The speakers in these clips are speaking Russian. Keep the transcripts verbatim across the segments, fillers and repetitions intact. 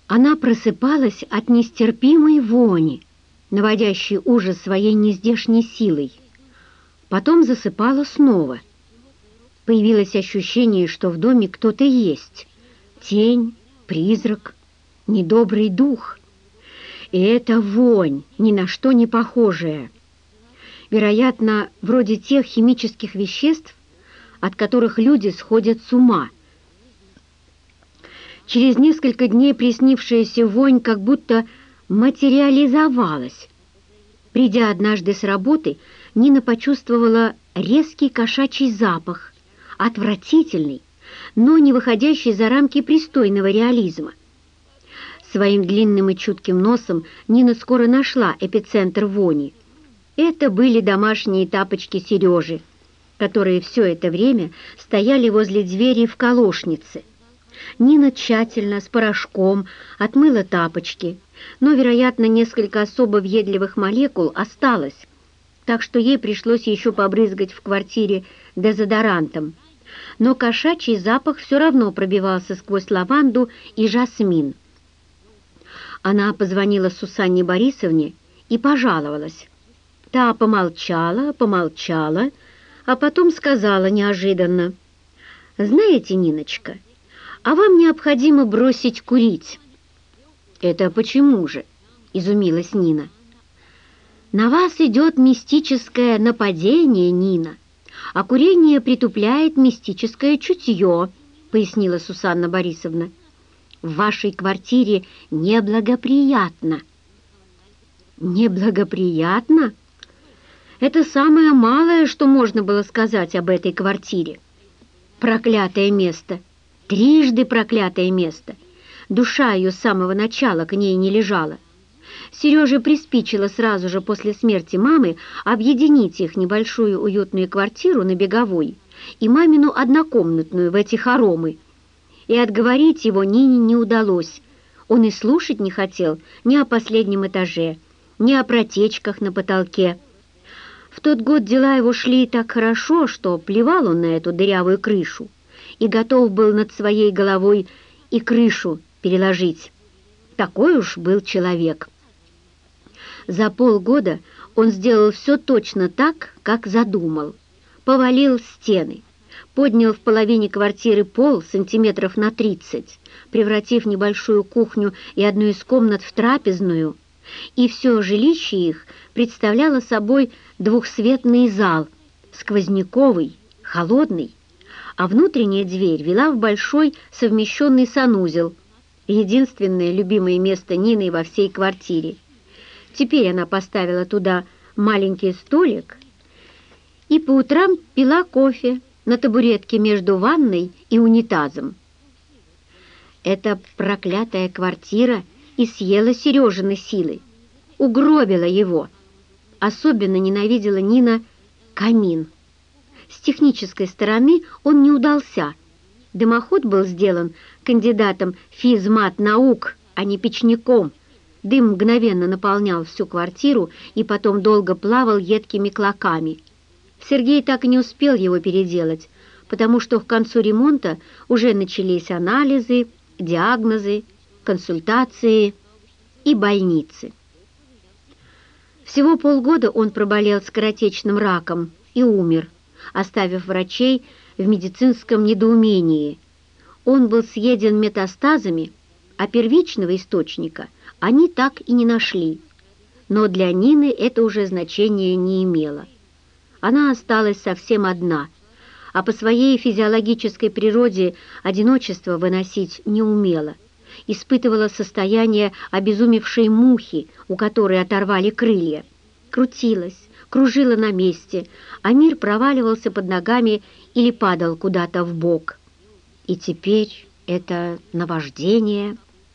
Она просыпалась от нестерпимой вони, наводящей ужас своей нездешней силой. Потом засыпала снова. Появилось ощущение, что в доме кто-то есть. Тень, призрак, недобрый дух. И эта вонь, ни на что не похожая. Вероятно, вроде тех химических веществ, от которых люди сходят с ума. Через несколько дней приснившаяся вонь как будто материализовалась. Придя однажды с работы, Нина почувствовала резкий кошачий запах, отвратительный, но не выходящий за рамки пристойного реализма. Своим длинным и чутким носом Нина скоро нашла эпицентр вони. Это были домашние тапочки Сережи, которые все это время стояли возле двери в колошнице. Нина тщательно, с порошком, отмыла тапочки, но, вероятно, несколько особо въедливых молекул осталось, так что ей пришлось еще побрызгать в квартире дезодорантом. Но кошачий запах все равно пробивался сквозь лаванду и жасмин. Она позвонила Сусанне Борисовне и пожаловалась. Та помолчала, помолчала, а потом сказала неожиданно: «Знаете, Ниночка, а вам необходимо бросить курить». «Это почему же?» — изумилась Нина. «На вас идет мистическое нападение, Нина, а курение притупляет мистическое чутье», — пояснила Сусанна Борисовна. «В вашей квартире неблагоприятно». «Неблагоприятно?» Это самое малое, что можно было сказать об этой квартире. Проклятое место, трижды проклятое место. Душа ее с самого начала к ней не лежала. Сереже приспичило сразу же после смерти мамы объединить их небольшую уютную квартиру на Беговой и мамину однокомнатную в эти хоромы. И отговорить его Нине не удалось. Он и слушать не хотел ни о последнем этаже, ни о протечках на потолке. В тот год дела его шли так хорошо, что плевал он на эту дырявую крышу и готов был над своей головой и крышу переложить. Такой уж был человек. За полгода он сделал все точно так, как задумал. Повалил стены, поднял в половине квартиры пол сантиметров на тридцать, превратив небольшую кухню и одну из комнат в трапезную, и все жилище их представляло собой двухсветный зал, сквозняковый, холодный, а внутренняя дверь вела в большой совмещенный санузел, единственное любимое место Нины во всей квартире. Теперь она поставила туда маленький столик и по утрам пила кофе на табуретке между ванной и унитазом. Эта проклятая квартира и съела Сережины силы, угробила его. Особенно ненавидела Нина камин. С технической стороны он не удался. Дымоход был сделан кандидатом физмат-наук, а не печником. Дым мгновенно наполнял всю квартиру и потом долго плавал едкими клоками. Сергей так и не успел его переделать, потому что к концу ремонта уже начались анализы, диагнозы, консультации и больницы. Всего полгода он проболел скоротечным раком и умер, оставив врачей в медицинском недоумении. Он был съеден метастазами, а первичного источника они так и не нашли. Но для Нины это уже значения не имело. Она осталась совсем одна, а по своей физиологической природе одиночество выносить не умела. Испытывала состояние обезумевшей мухи, у которой оторвали крылья. Крутилась, кружила на месте, а мир проваливался под ногами или падал куда-то в бок. И теперь это наваждение.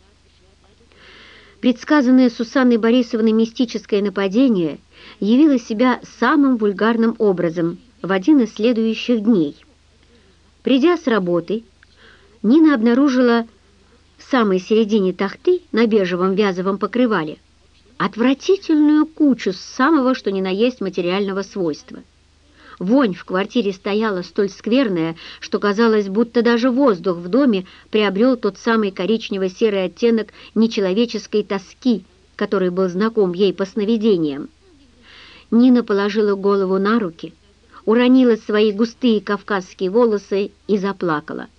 Предсказанное Сусанной Борисовной мистическое нападение явило себя самым вульгарным образом в один из следующих дней. Придя с работы, Нина обнаружила в самой середине тахты на бежевом вязовом покрывале отвратительную кучу самого что ни на есть материального свойства. Вонь в квартире стояла столь скверная, что казалось, будто даже воздух в доме приобрел тот самый коричнево-серый оттенок нечеловеческой тоски, который был знаком ей по сновидениям. Нина положила голову на руки, уронила свои густые кавказские волосы и заплакала.